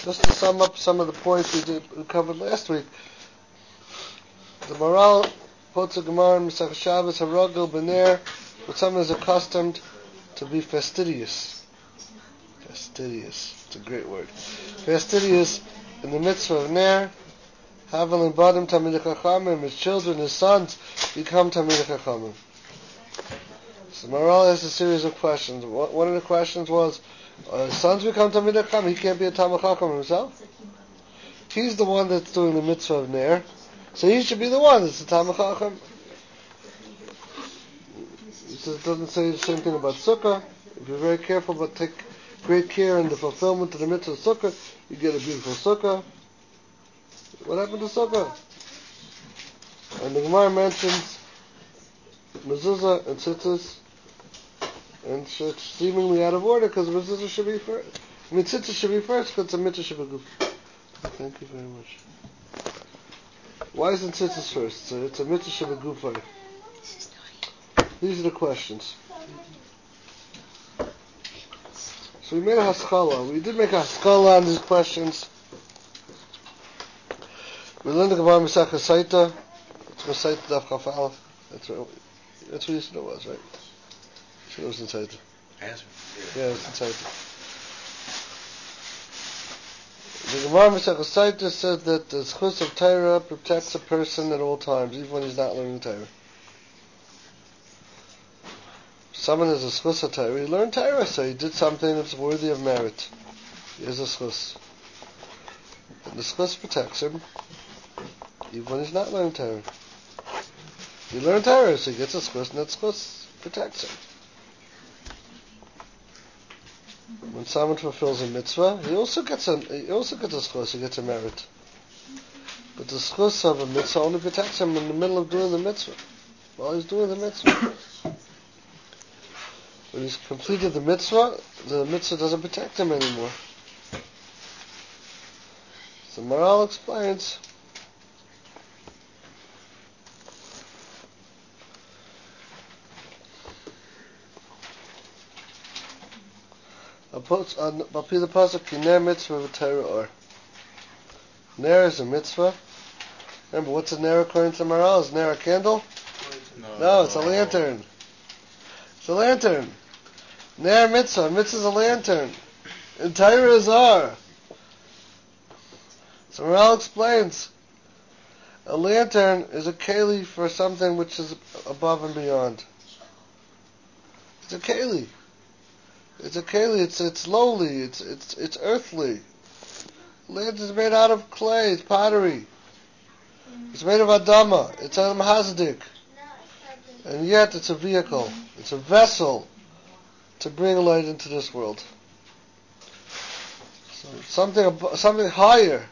Just to sum up some of the points we covered last week, the Maral quotes a Gemara in Masech Shabbos, Haragel B'ner, but someone is accustomed to be fastidious. Fastidious, it's a great word. Fastidious in the mitzvah of Ner, Havel and Badim Talmidei Chachamim, his children, his sons, become Talmidei Chachamim. So Maral has a series of questions. One of the questions was, sons become Talmidei Chachamim, he can't be a Talmid Chacham himself? He's the one that's doing the mitzvah of Ner, so he should be the one that's the Talmid Chacham. It doesn't say the same thing about Sukkah. If you're very careful, but take great care in the fulfillment of the mitzvah of Sukkah, you get a beautiful Sukkah. What happened to Sukkah? And the Gemara mentions mezuzah and tzitzis, and it's seemingly out of order because mezuzah should be first. I mean, tzitzis should be first because the mitzvah should be good. Thank you very much. Why isn't tzitzis first? It's a mitzvah should be good for you. These are the questions. So we made a haskalah. We did make a haskalah on these questions. We learned the Gemara Masech Saita. It's Masech Daf Chaf Aleph. That's what you said it was, right? You said it was in Saita. Yeah, it was in Saita. The Gemara Masech Saita says that the schus of Torah protects a person at all times, even when he's not learning Torah. Someone has a schus of Torah. He learned Torah, so he did something that's worthy of merit. He has a schus. And the schus protects him, even when he's not learning Torah. He learned Torah, so he gets a schus, and that schus protects him. When someone fulfills a mitzvah, he also gets a schus, he gets a merit. But the schus of a mitzvah only protects him in the middle of doing the mitzvah. While he's doing the mitzvah. When he's completed the mitzvah doesn't protect him anymore. So Maral explains, I'll put the pasuk ki ner mitzvah v'Torah or. Ner is a mitzvah. Remember, what's a ner according to Maral? Is ner a candle? No, it's a lantern. It's a lantern. Ner mitzvah. Mitzvah is a lantern. And Torah is ar. So Maral explains, a lantern is a keli for something which is above and beyond. It's a keli. It's a keli. It's lowly. It's earthly. Lantern is made out of clay. It's pottery. It's made of adama. It's adam hazdik. And yet it's a vehicle. It's a vessel to bring light into this world. So something higher.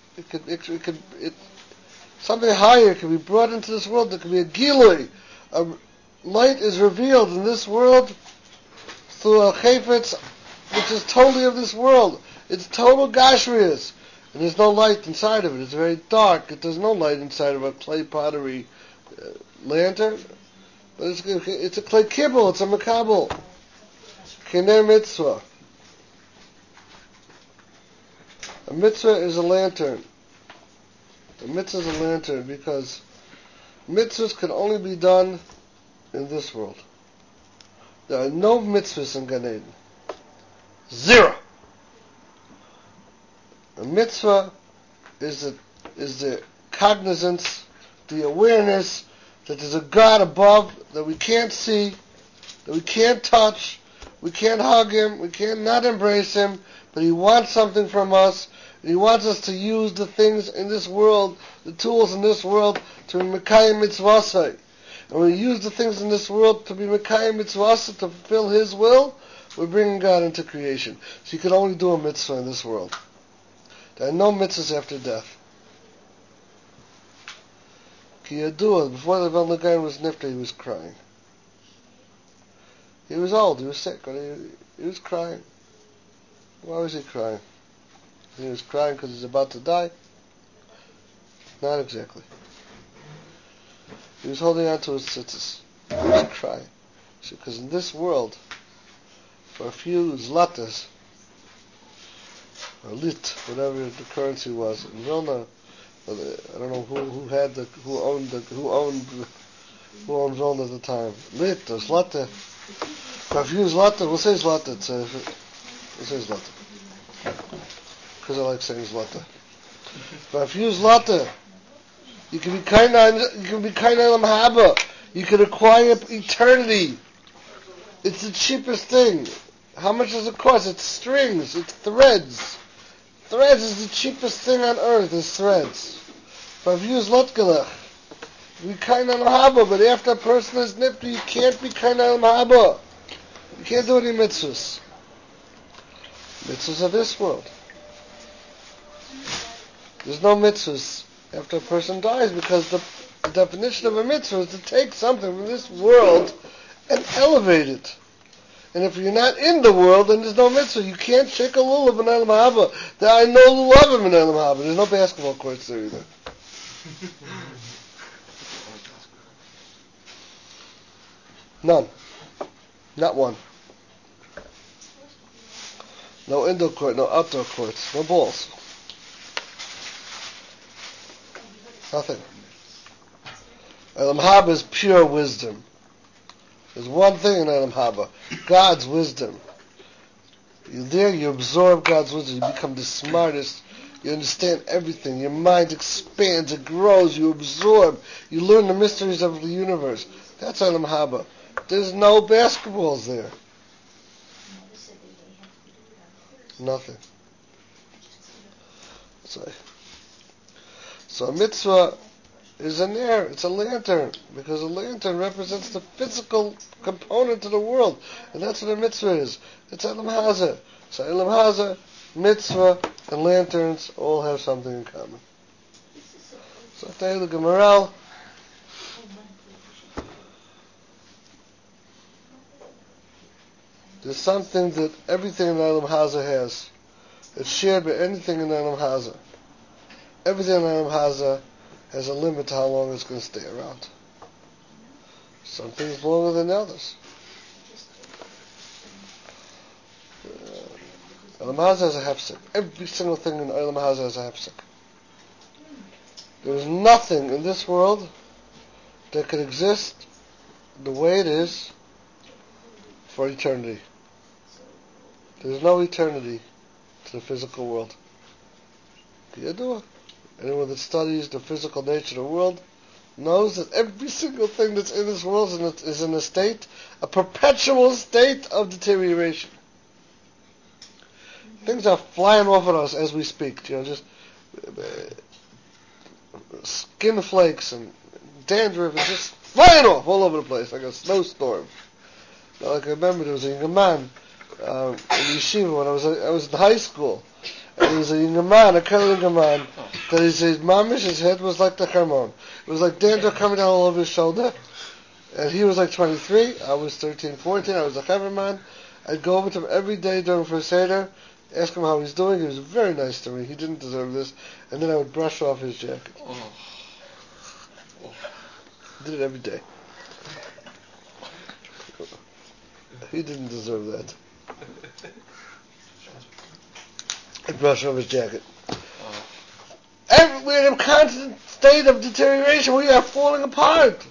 Something higher can be brought into this world. There can be a gilui. A light is revealed in this world through a chayfetz, which is totally of this world. It's total gashrias. And there's no light inside of it. It's very dark. There's no light inside of a clay pottery lantern. But it's a clay kibble. It's a makabel. Kiner mitzvah. A mitzvah is a lantern. A mitzvah is a lantern because mitzvahs can only be done in this world. There are no mitzvahs in Gan Eden. Zero. A mitzvah is the cognizance, the awareness that there's a God above that we can't see, that we can't touch, we can't hug Him, we can't not embrace Him, but He wants something from us, and He wants us to use the things in this world, the tools in this world, to be Mekayim Mitzvasai. And when we use the things in this world to be Mekayim Mitzvasai, to fulfill His will, we're bringing God into creation. So you can only do a mitzvah in this world. There are no mitzvahs after death. Ki Yadua, before the Vilna Gaon was nifter, he was crying. He was old, he was sick, but he was crying. Why was he crying? He was crying because he's about to die? Not exactly. He was holding on to his tzitzis. He was crying. Because in this world, for a few zlatas, or lit, whatever the currency was in Vilna. I don't know who owned Vilna at the time. Lit or zlata. If you use zlata, we'll say zlata. We'll say zlata because I like saying zlata. But if you use zlata, you can be kind of haba. You can acquire eternity. It's the cheapest thing. How much does it cost? It's strings. It's threads. Threads is the cheapest thing on earth. Is threads. But if you use lotgelech, you be kind of haba. But after a person is nifty, you can't be kind of haba. You can't do any mitzvahs. Mitzvahs of this world. There's no mitzvahs after a person dies because the definition of a mitzvah is to take something from this world and elevate it. And if you're not in the world, then there's no mitzvah. You can't shake a lulav in Elam Haba. I know lulav in Elam Haba. There's no basketball courts there either. None. Not one. No indoor court, no outdoor courts, no balls. Nothing. Elam Haba is pure wisdom. There's one thing in Elam Haba, God's wisdom. You're there, you absorb God's wisdom, you become the smartest, you understand everything, your mind expands, it grows, you absorb, you learn the mysteries of the universe. That's Elam Haba. There's no basketballs there. Nothing. So a mitzvah is an air, it's a lantern, because a lantern represents the physical component of the world, and that's what a mitzvah is. It's Elam Haza. So Elam Haza, mitzvah, and lanterns all have something in common. So I tell you the Gemaral, there's something that everything in Elam Haza has. It's shared by anything in Elam Haza. Everything in Elam Haza has a limit to how long it's going to stay around. Some things longer than others. Elam Haza has a hefsek. Every single thing in Elam Haza has a hefsek. There is nothing in this world that could exist the way it is for eternity. There is no eternity to the physical world. Anyone that studies the physical nature of the world knows that every single thing that's in this world is in a perpetual state of deterioration. Things are flying off at us as we speak. Just skin flakes and dandruff is just flying off all over the place like a snowstorm. Like I remember there was a young man in yeshiva when I was in high school. And he was a young man, a young man, that his mamish, his head was like the hormone. It was like dandruff coming down all over his shoulder. And he was like 23, I was 13, 14, I was a chaver man. I'd go over to him every day during First Seder, ask him how he's doing. He was very nice to me. He didn't deserve this. And then I would brush off his jacket. He did it every day. He didn't deserve that. I'd brush off his jacket. We're in a constant state of deterioration. We are falling apart.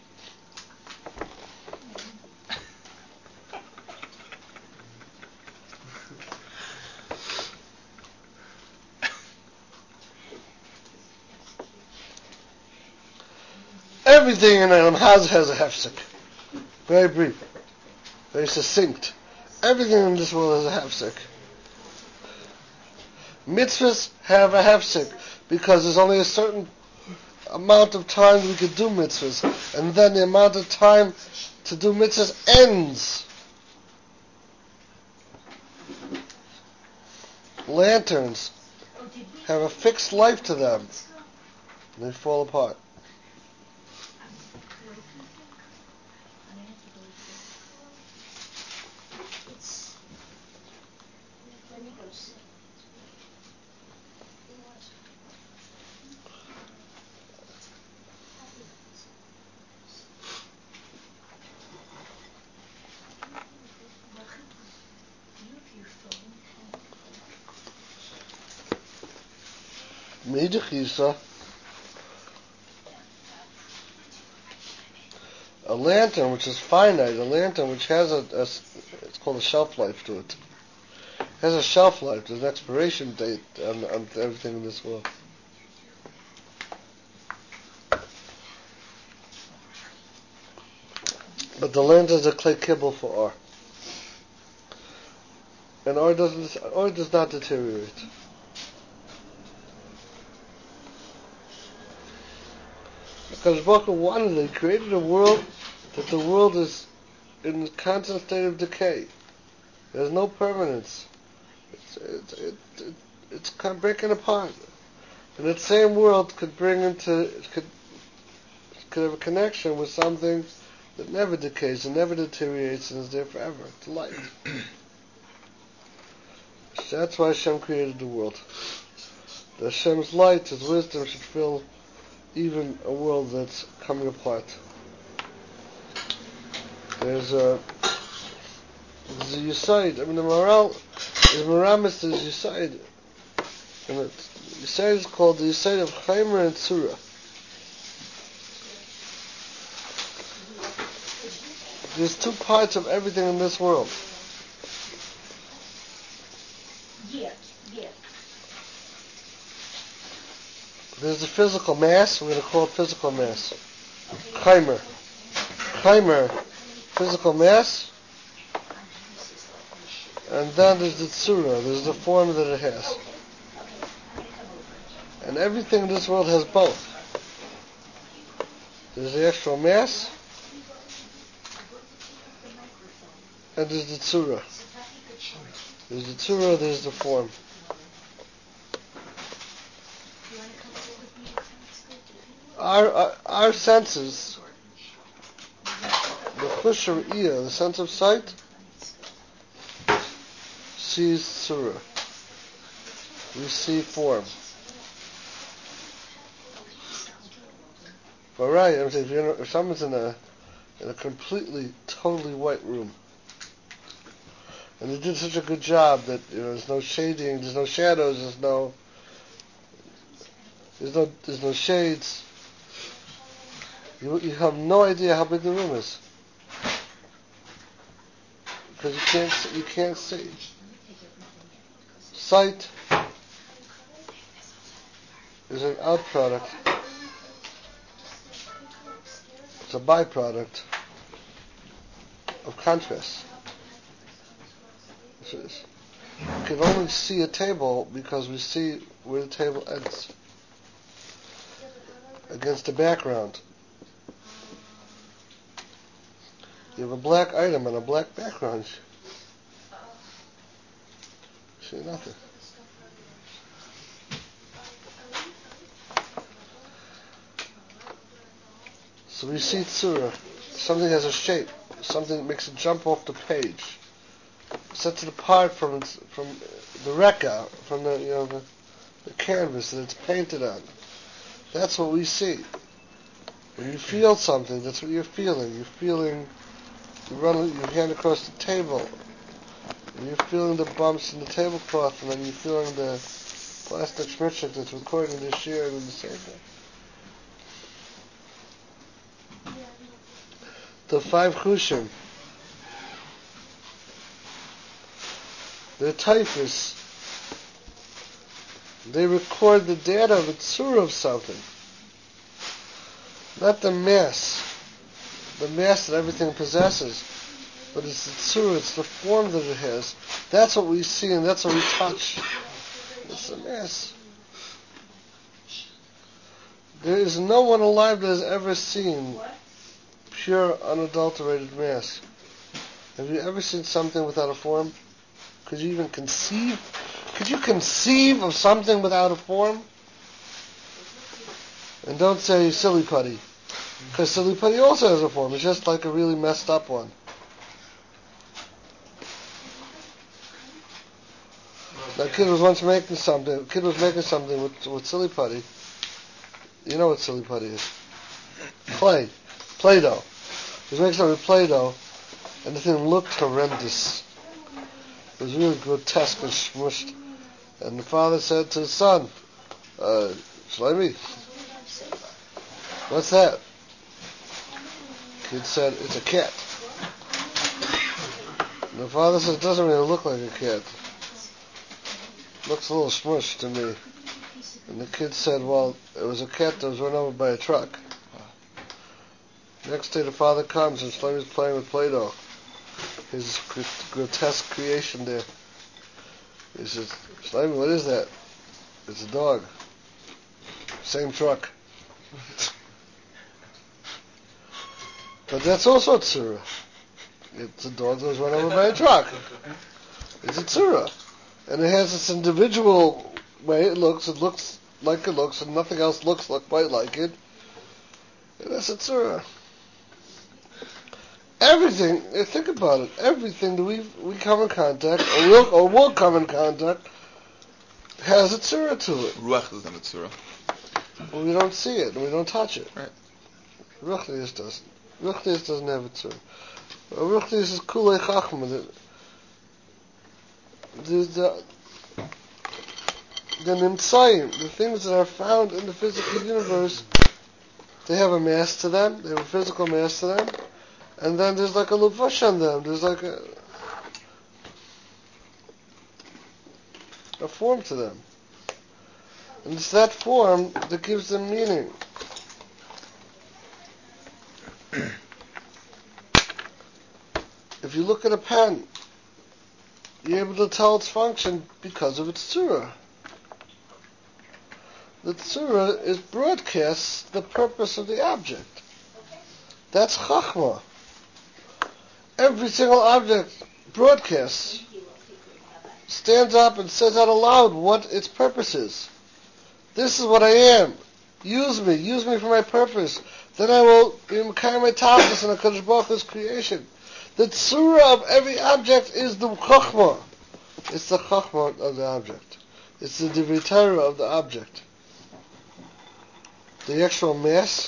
Everything in Elam Haza has a hefsek. Very brief. Very succinct. Everything in this world has a hefsek. Mitzvahs have a hefsek because there's only a certain amount of time we could do mitzvahs, and then the amount of time to do mitzvahs ends. Lanterns have a fixed life to them, and they fall apart. Midachisa, a lantern which is finite, a lantern which has it's called a shelf life to it. It has a shelf life, there's an expiration date on everything in this world. But the lantern is a clay kibble for ore. And ore does not deteriorate. Because Baruch Hu wanted it, he created a world that the world is in a constant state of decay. There's no permanence. It's kind of breaking apart. And that same world could have a connection with something that never decays and never deteriorates and is there forever. It's light. That's why Hashem created the world. The Hashem's light, His wisdom should fill even a world that's coming apart. There's a Yisaid. I mean, the Maral is Maramis is Yisaid. And Yisaid is called the Yisaid of Chaimer and Tzura. There's two parts of everything in this world. There's the physical mass, we're going to call it physical mass. Chaimer, physical mass. And then there's the tzura, there's the form that it has. And everything in this world has both. There's the actual mass, and there's the tzura. There's the tzura, there's the form. Our senses, the chusha ear, the sense of sight, sees tzura. We see form. But right, I'm saying if someone's in a completely, totally white room, and they did such a good job that there's no shading, there's no shadows, there's no shades. You have no idea how big the room is because you can't see. Sight is an outproduct. It's a byproduct of contrast. You can only see a table because we see where the table ends against the background. You have a black item on a black background. You see nothing. So we see tzura. Something has a shape. Something that makes it jump off the page. Sets it apart from the rekka, from the canvas that it's painted on. That's what we see. When you feel something, that's what you're feeling. You run your hand across the table, and you're feeling the bumps in the tablecloth, and then you're feeling the plastic schmutzik that's recording the shear and the sefer. The five chushim, they're typhus. They record the data of the tzura of something, not the mass that everything possesses, but it's the tzura, it's the form that it has. That's what we see and that's what we touch. It's the mass. There is no one alive that has ever seen pure, unadulterated mass. Have you ever seen something without a form? Could you even conceive? Could you conceive of something without a form? And don't say silly putty, because silly putty also has a form. It's just like a really messed up one. A kid was once making something. A kid was making something with silly putty. You know what silly putty is? Play-Doh. He was making something with Play-Doh, and the thing looked horrendous. It was really grotesque and smushed. And the father said to his son, Shlomi, what's that? Kid said, it's a cat. And the father said, it doesn't really look like a cat. Looks a little smushed to me. And the kid said, well, it was a cat that was run over by a truck. Next day the father comes and Shlomi's playing with Play-Doh. His grotesque creation there. He says, Shlomi, what is that? It's a dog. Same truck. But that's also tzura. It's a dog that was run over by a truck. It's a tzura. And it has this individual way it looks like it looks, and nothing else looks quite like it. And that's a tzura. Everything, think about it, everything that we come in contact, or will come in contact, has a tzura to it. Ruach doesn't have a tzura. We don't see it, and we don't touch it. Right. Ruchnius doesn't. Ruchnius doesn't have a tzura. Ruchnius is kulei chachma. The nimtzayim, the things that are found in the physical universe, they have a mass to them, they have a physical mass to them, and then there's like a luvash on them, there's like a form to them. And it's that form that gives them meaning. If you look at a pen, you're able to tell its function because of its tzura. The tzura is broadcasts the purpose of the object. That's chachma. Every single object broadcasts, stands up and says out aloud what its purpose is. This is what I am. Use me for my purpose. Then I will be Mekayim my tapas in HaKadosh Baruch Hu's creation. The tzura of every object is the chachma. It's the chachma of the object. It's the divrei Torah of the object. The actual mass,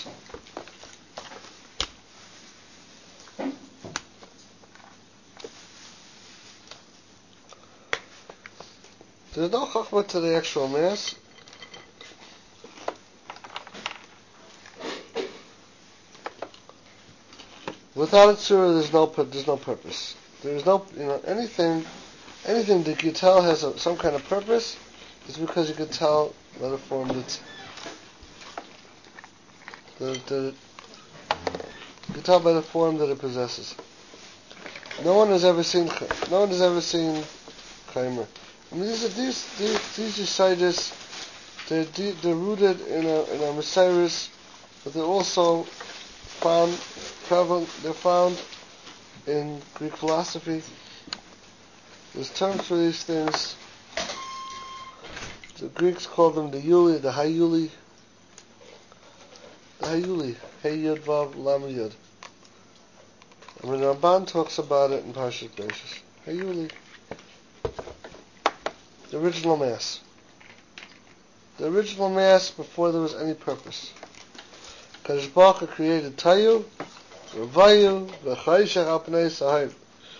there's no chachma to the actual mass. Without a tzura, there's no purpose. There's no, anything that you tell has some kind of purpose, is because you can tell by the form that you can tell by the form that it possesses. No one has ever seen chaimer. I mean, these yesaitis, they're rooted in a Messiahs, but they're also they're found in Greek philosophy. There's terms for these things. The Greeks called them the Yuli, the Hayuli. The Hayuli. Hey Yud Vav Lam Yud. I mean, Ramban talks about it in Parashat Beishis. Hayuli. The original mass. The original mass before there was any purpose. Kadosh Baruch Hu created Tayu, Ravayu, V'chayshach al pnei sahib.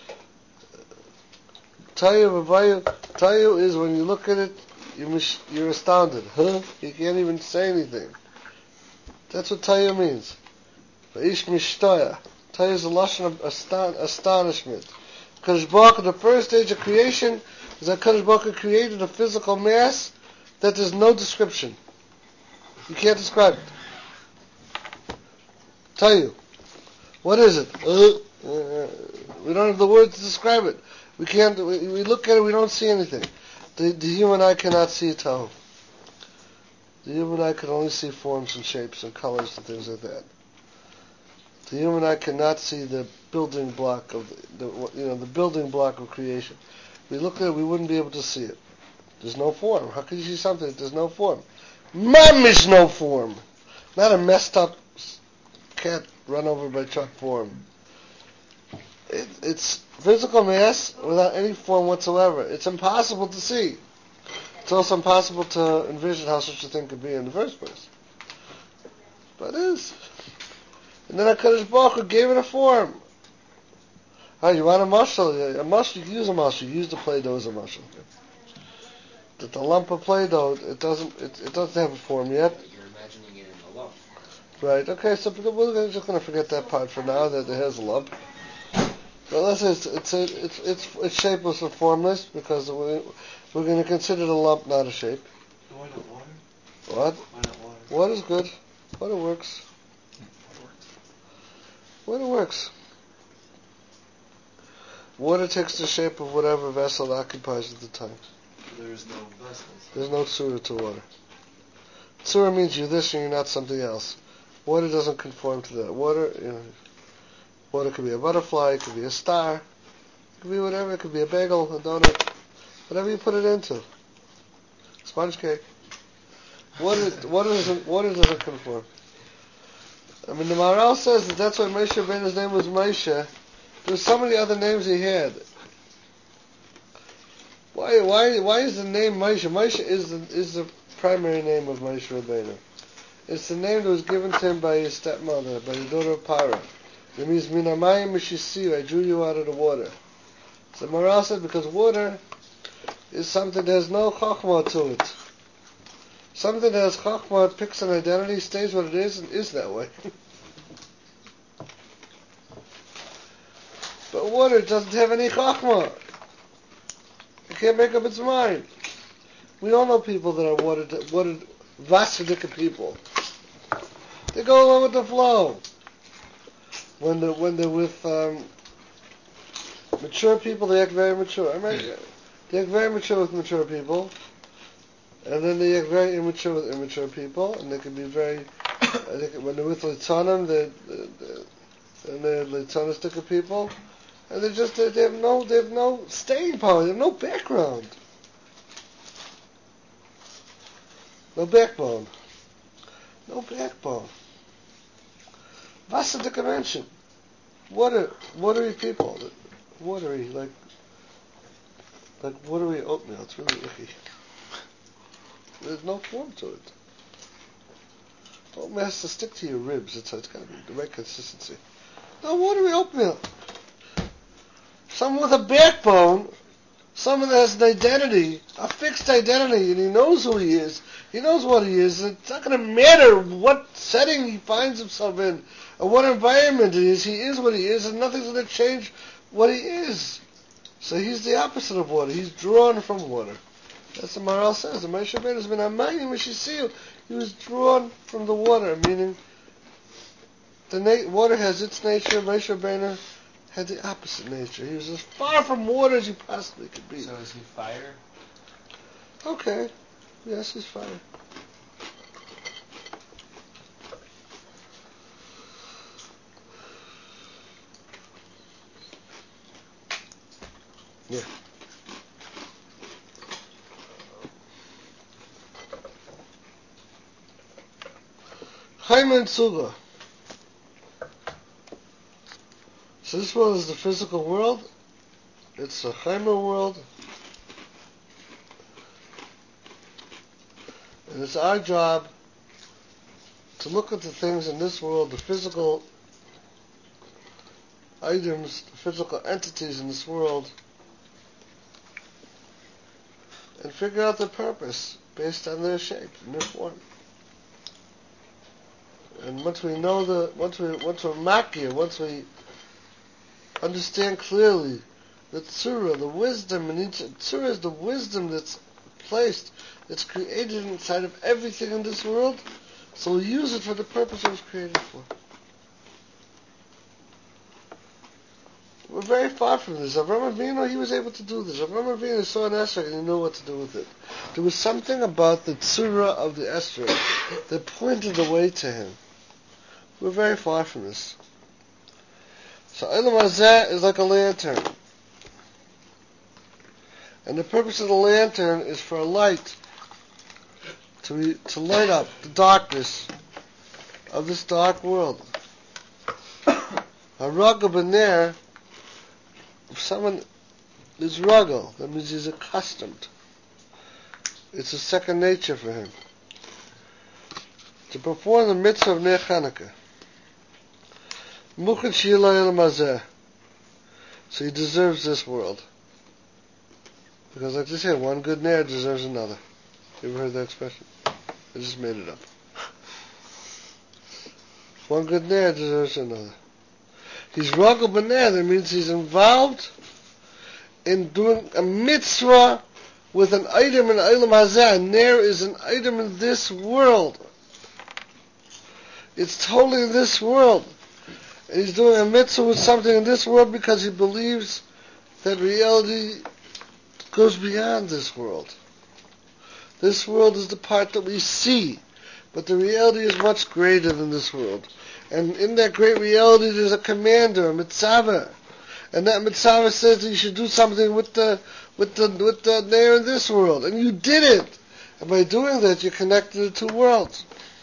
Tayu is when you look at it, you're astounded. Huh? You can't even say anything. That's what Tayu means. Va'ish mishtaya. Tayu is a lashon of astonishment. Kadosh Baruch Hu, the first stage of creation, is that Kadosh Baruch Hu created a physical mass that there's no description. You can't describe it. Tayu. What is it? We don't have the words to describe it. We can't. We look at it. We don't see anything. The human eye cannot see Tahu. The human eye can only see forms and shapes and colors and things like that. The human eye cannot see the building block of the building block of creation. We look at it. We wouldn't be able to see it. There's no form. How can you see something that there's no form? Mamish no form. Not a messed up cat run over by truck form. It's physical mass without any form whatsoever. It's impossible to see. It's also impossible to envision how such a thing could be in the first place. But it is. And then HaKadosh Baruch Hu gave it a form. Oh, you want a mashal? A mashal, you can use a mashal. You use the Play-Doh as a mashal. that the lump of Play-Doh, it doesn't have a form yet. You're imagining it in the lump. Right. Okay. So we're just going to forget that part for now. That it has a lump. But let's say it's shapeless and formless because we're going to consider the lump not a shape. Why not water? What? Why not water? Water's good. Water works. Water works. Water takes the shape of whatever vessel it occupies at the time. There is no vessels. There's no tsura to water. Tsura means you're this and you're not something else. Water doesn't conform to that. Water could be a butterfly, it could be a star, it could be whatever, it could be a bagel, a donut, whatever you put it into. Sponge cake. Water doesn't conform. I mean, the Maharal says that's why Moshe Rabbeinu's name was Moshe. There's so many other names he had. Why is the name Moshe? Moshe is the primary name of Moshe Rabbeinu. It's the name that was given to him by his stepmother, by the daughter of Parah. It means Minamayim Mishisiu, I drew you out of the water. So Maharal said because water is something that has no chachma to it. Something that has chachma, picks an identity, stays what it is, and is that way. But water doesn't have any chachma. It can't make up its mind. We don't know people that are water Vasadika people. They go along with the flow. When they're with mature people, they act very mature. They act very mature with mature people, and then they act very immature with immature people, and they can be very. When they're with Litzanim, they're Litzanistic people, and they have no staying power. They have no background, no backbone. Vasadika dimension. Watery people. Watery, like watery oatmeal. It's really icky. There's no form to it. Oatmeal has to stick to your ribs. It's got to be the right consistency. No, watery oatmeal. Someone with a backbone, someone that has an identity, a fixed identity, and he knows who he is. He knows what he is. It's not going to matter what setting he finds himself in or what environment it is. He is what he is, and nothing's going to change what he is. So he's the opposite of water. He's drawn from water. That's what Maharal says. The Moshe Rabbeinu has been Amayim Mishisiu. He was drawn from the water, meaning the water has its nature. Moshe Rabbeinu had the opposite nature. He was as far from water as you possibly could be. So is he fire? Okay. Yes, he's fire. Yeah. Chaim and Tzuba. So this world is the physical world. It's a Chaimer world. And it's our job to look at the things in this world, the physical items, the physical entities in this world, and figure out their purpose based on their shape and their form. And once we know once we're makir, once we understand clearly the tzura, the wisdom in each tzura is the wisdom that's placed, that's created inside of everything in this world. So we use it for the purpose it was created for. We're very far from this. Avraham Avinu, he was able to do this. Avraham Avinu saw an esrog and he knew what to do with it. There was something about the tzura of the esrog that pointed the way to him. We're very far from this. So Olam Hazeh is like a lantern. And the purpose of the lantern is for a light to light up the darkness of this dark world. A ruggle bener, if someone is ruggle, that means he's accustomed. It's a second nature for him. To perform the mitzvah of Ner Chanukah. Muchad Shilay Olam Hazeh. So he deserves this world. Because like they say, one good nair deserves another. You ever heard that expression? I just made it up. One good nair deserves another. He's ragel b'nair, that means he's involved in doing a mitzvah with an item in Olam Hazeh. Nair is an item in this world. It's totally in this world. And he's doing a mitzvah with something in this world because he believes that reality goes beyond this world. This world is the part that we see, but the reality is much greater than this world. And in that great reality, there's a commander, a mitzvah, and that mitzvah says that you should do something with the nair in this world, and you did it. And by doing that, you connected the two worlds.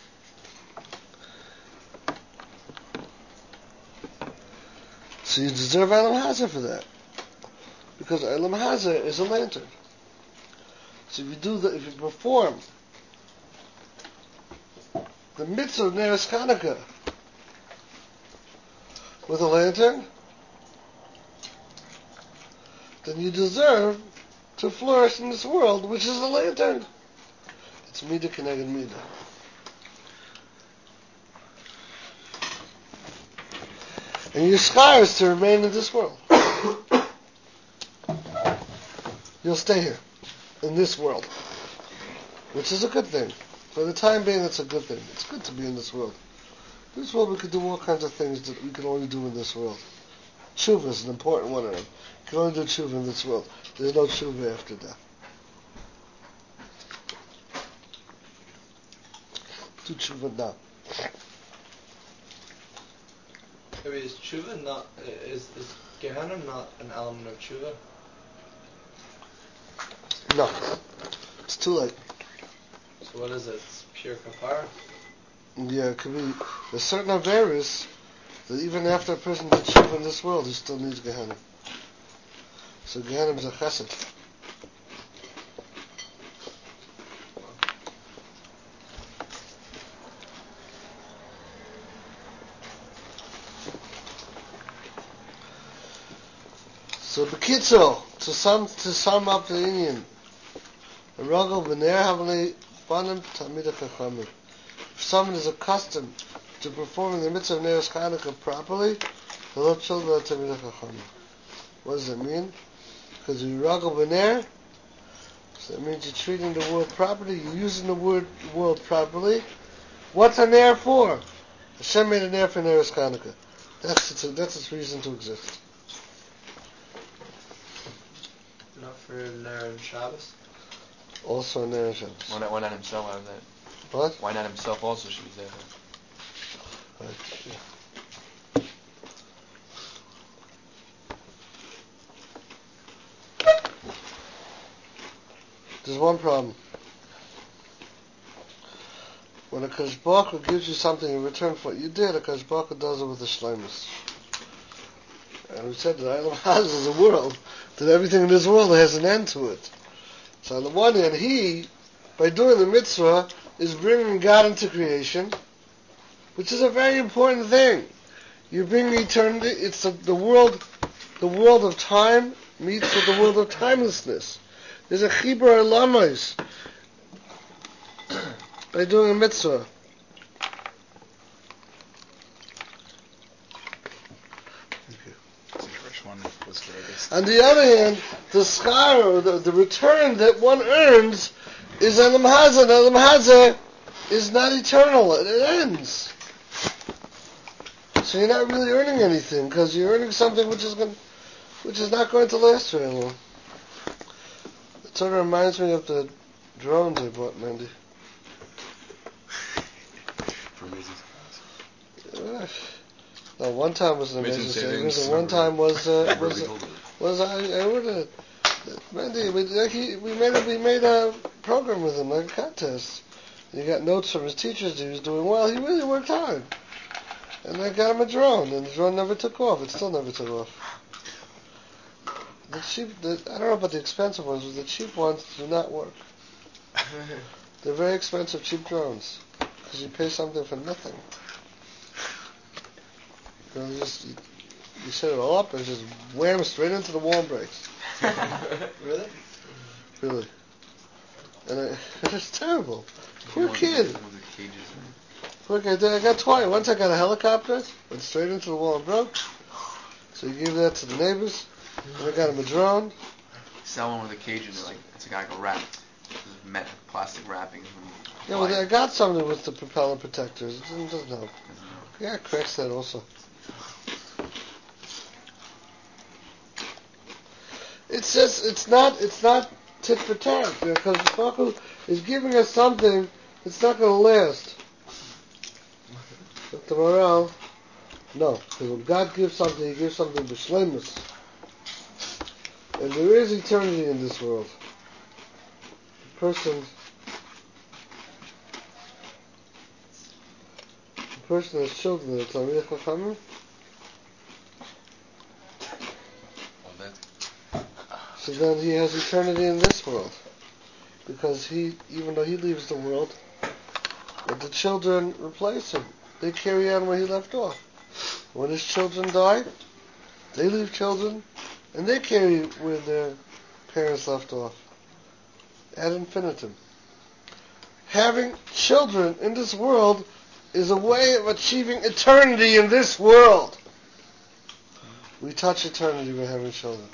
So you deserve Olam Hazeh for that, because Olam Hazeh is a lantern. So if you perform the mitzvah of Neres Chanukah with a lantern, then you deserve to flourish in this world, which is a lantern. It's Midah Keneged Midah. And your schar is to remain in this world. You'll stay here, in this world, which is a good thing. For the time being, it's a good thing. It's good to be in this world. In this world, we could do all kinds of things that we can only do in this world. Tshuva is an important one of them. You can only do tshuva in this world. There's no tshuva after death. Do tshuva now. Maybe is tshuva not, is Gehenna not an element of tshuva? No. It's too late. So what is it? It's pure kafara? Yeah, it could be. There's certain averis that even after a person did tshuva in this world, he still needs Gehenna. So Gehenna is a chesed. So B'kitzo, to sum up the Indian, a ragel b'ner havli banim tamid chachamim. If someone is accustomed to performing the mitzvah of Neres Chanukah properly, they're not children of tamid chachamim. What does that mean? Because you're ragel b'ner, so that means you're treating the world properly, you're using the world properly. What's a nair for? Hashem made a nair for Neres Chanukah. That's its reason to exist. Not for Ner and Shabbos? Also a nair and Shabbos. Why not himself out of that? What? Why not himself also should be there? Right. Yeah. There's one problem. When a Kadosh Baruch Hu gives you something in return for what you did, a Kadosh Baruch Hu does it with a shleimus. And we said that Olam Hazeh is a world, that everything in this world has an end to it. So on the one hand, he, by doing the mitzvah, is bringing God into creation, which is a very important thing. You bring eternity. It's the world of time meets with the world of timelessness. There's a chibur alamis by doing a mitzvah. On the other hand, the schar, or the return that one earns, is Olam Hazeh. And Olam Hazeh is not eternal; it ends. So you're not really earning anything, because you're earning something which is not going to last very long. It sort of reminds me of the drones I bought, Mandy. No, one time was an amazing savings, and one time was I ordered. Mandy, we made a program with him, like a contest. And he got notes from his teachers. He was doing well. He really worked hard, and I got him a drone, and the drone never took off. It still never took off. I don't know about the expensive ones, but the cheap ones do not work. They're very expensive, cheap drones, because you pay something for nothing. You set it all up and just wham straight into the wall and breaks. Really? really. And it's terrible. Poor kid. Poor kid. I got twice. Once I got a helicopter, went straight into the wall and broke. So you gave that to the neighbors. And I got him a drone. Sell one with a cage in it, it's like a wrap. Met plastic wrappings. Yeah, well, I got something with the propeller protectors. It doesn't help. Yeah, cracks that also. It's just, it's not tit for tat, because the Baruch is giving us something that's not going to last. But the morale, no, because when God gives something, He gives something b'shleimus. And there is eternity in this world. A person has children, the Talmidei Chachamim. So then he has eternity in this world. Because even though he leaves the world, but the children replace him. They carry on where he left off. When his children die, they leave children, and they carry where their parents left off. Ad infinitum. Having children in this world is a way of achieving eternity in this world. We touch eternity by having children.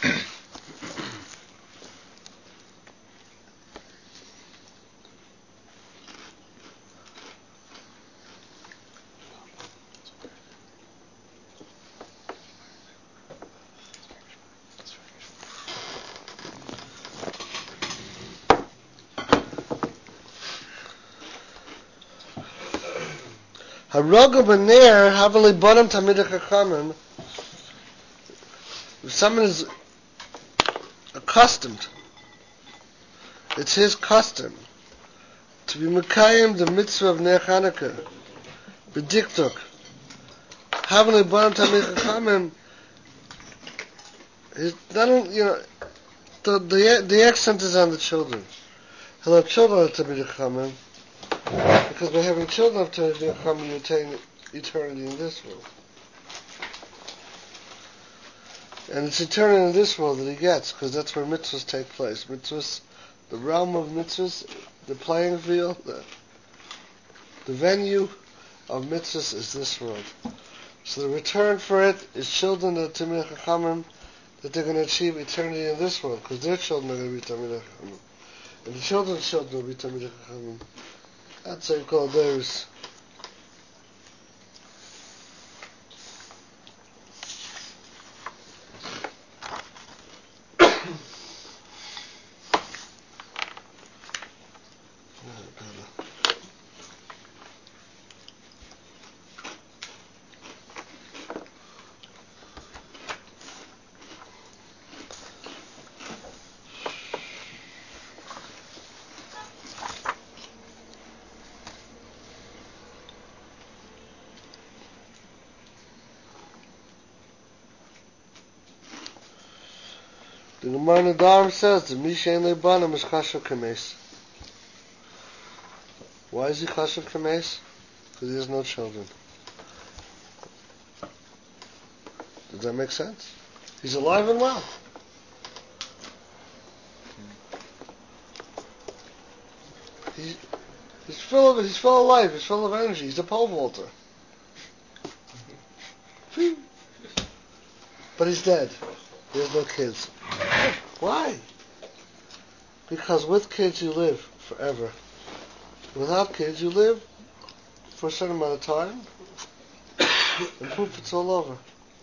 Haroga b'ner havali bonam Talmidei Chachamim. If someone is accustomed, it's his custom to be mekayim the mitzvah of Ner Chanukah, b'diktuk. Havali bonam Talmidei Chachamim is not only, the accent is on the children. He'll have children of Talmidei Chachamim. Because by having children of Talmidei Chachamim, you attain eternity in this world. And it's eternity in this world that he gets, because that's where mitzvahs take place. Mitzvahs, the realm of mitzvahs, the playing field, the venue of mitzvahs is this world. So the return for it is children of Talmidei Chachamim, that they're going to achieve eternity in this world, because their children are going to be Talmidei Chachamim. And the children's children will be Talmidei Chachamim. That's what you call theirs. The Gemara Nedarim says that Misha and Leibanim is Chashav Kames. Why is he Chashav Kames? Because he has no children. Does that make sense? He's alive and well. He's full of life. He's full of energy. He's a pole vaulter. But he's dead. He has no kids. Why? Because with kids you live forever. Without kids you live for a certain amount of time, and poof, it's all over.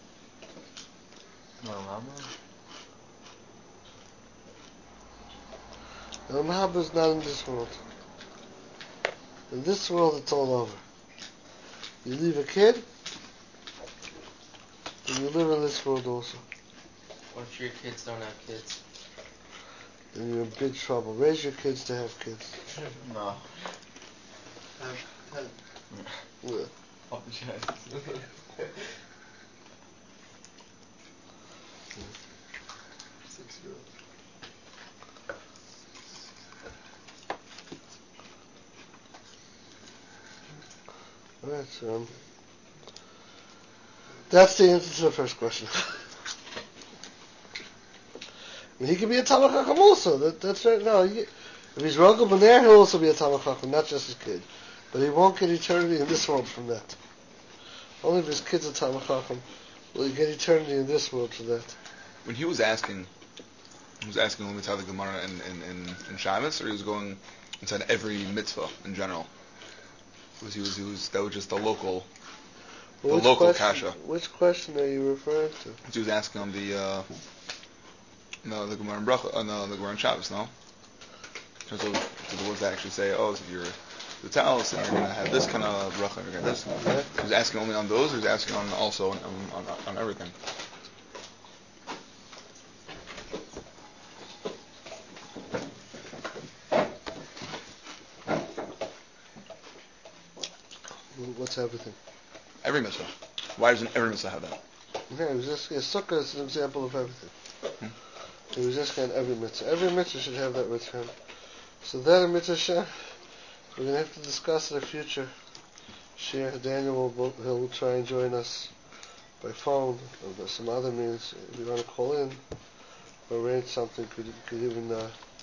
The Mahabba is not in this world. In this world it's all over. You leave a kid, and you live in this world also. What if your kids don't have kids? Then you're in big trouble. Raise your kids to have kids. No. Yeah. Off the chest. 6-year-old. Alright, so that's the answer to the first question. He could be a Talmid Chacham also. That's right. No, if he's Rogel B'ner, he'll also be a Talmid Chacham, not just his kid. But he won't get eternity in this world from that. Only if his kid's a Talmid Chacham will he get eternity in this world for that. When he was asking only inside the Gemara in Shabbos, or he was going inside every mitzvah in general? That was just the local kasha. Which question are you referring to? He was asking on the Gemara in Bracha, the Gemara in Shabbos, no? So the words that actually say, so if you're the talis, and you're going to have this kind of bracha, and you're going to have this. He was asking only on those, or he was asking also on everything? What's everything? Every mitzvah. Why doesn't every mitzvah have that? Yeah, he was asking, Sukkah is an example of everything. He was asking on every mitzvah. Every mitzvah should have that with him. So that in mitzvah, we're going to have to discuss in the future. Share Daniel he'll try and join us by phone or by some other means. If you want to call in or arrange something, could even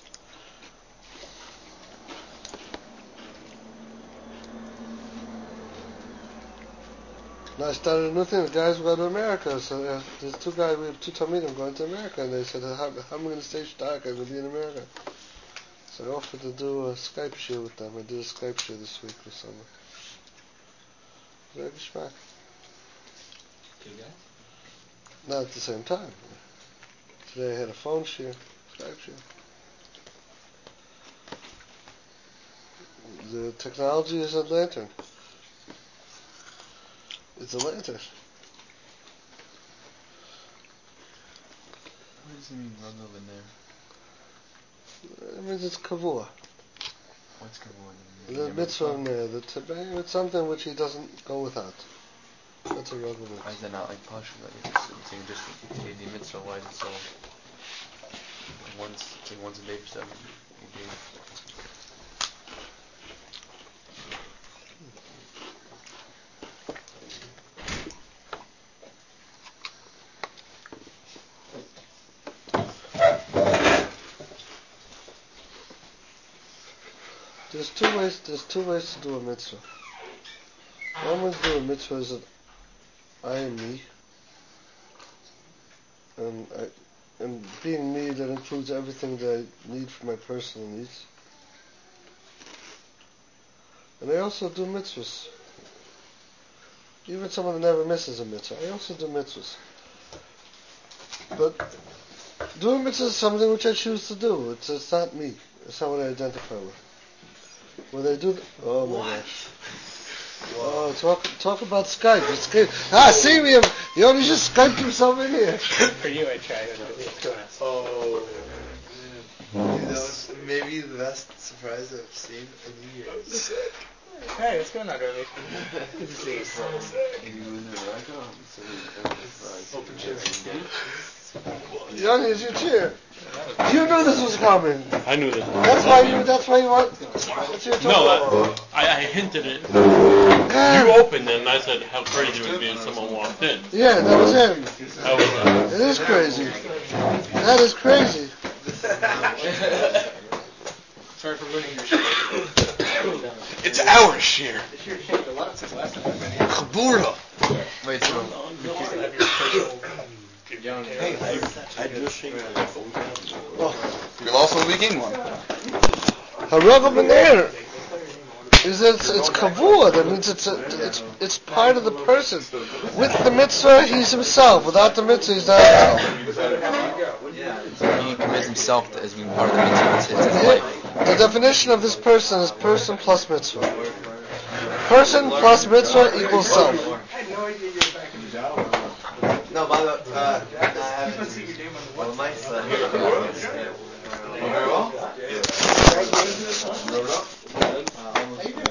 Now I started a new thing. The guys will go to America. So there's two guys. We have two Talmidim going to America, and they said, "How am I going to stay stark? I'm going to be in America." So I offered to do a Skype share with them. I did a Skype share this week or something. Very geschmack. Two guys? Not at the same time. Today I had a phone share, Skype share. The technology is a lantern. It's a lantern. What does it mean, Rogel in there? It means it's kavua. What's kavua? The mitzvah in there. It's something which he doesn't go without. That's a Rogel mitzvah. Why is that not like Pasha? Like it's saying just the mitzvah. Why is it so? It's like once a day for 7 days. There's two ways to do a mitzvah. One way to do a mitzvah is that I am me, and being me, that includes everything that I need for my personal needs. And I also do mitzvahs. Even someone who never misses a mitzvah, I also do mitzvahs. But doing mitzvahs is something which I choose to do. It's not me. It's not what I identify with. When they do, oh my gosh! Oh, talk about Skype. Skype. See me. He only just Skyped himself in here. For you, I tried. Oh, man. That was maybe the best surprise I've seen in years. Hey, what's going on, Ravi? Good to see you. Open chair. Young, here's your chair. You knew this was coming. I knew this. That's why you want. That's your No, I hinted it. Yeah. You opened it, and I said how crazy it would be if someone walked in. Yeah, that was him. That was it. It is crazy. That is crazy. Sorry for ruining your shit. It's our shear. This year changed a lot since last time I've been here. Chabura. Wait, so You also have your official young. I just think We lost one, we gained one. Haragah B'ner is it's kavua. That means it's part of the person. With the mitzvah, he's himself. Without the mitzvah, he's not himself. He commits himself as being part of the mitzvah. It's his life. The definition of this person is person plus mitzvah. Person plus mitzvah equals self. I had no idea you were back in the job. No, by the way, I You must see your name on the well, my son here. Very well? How you doing?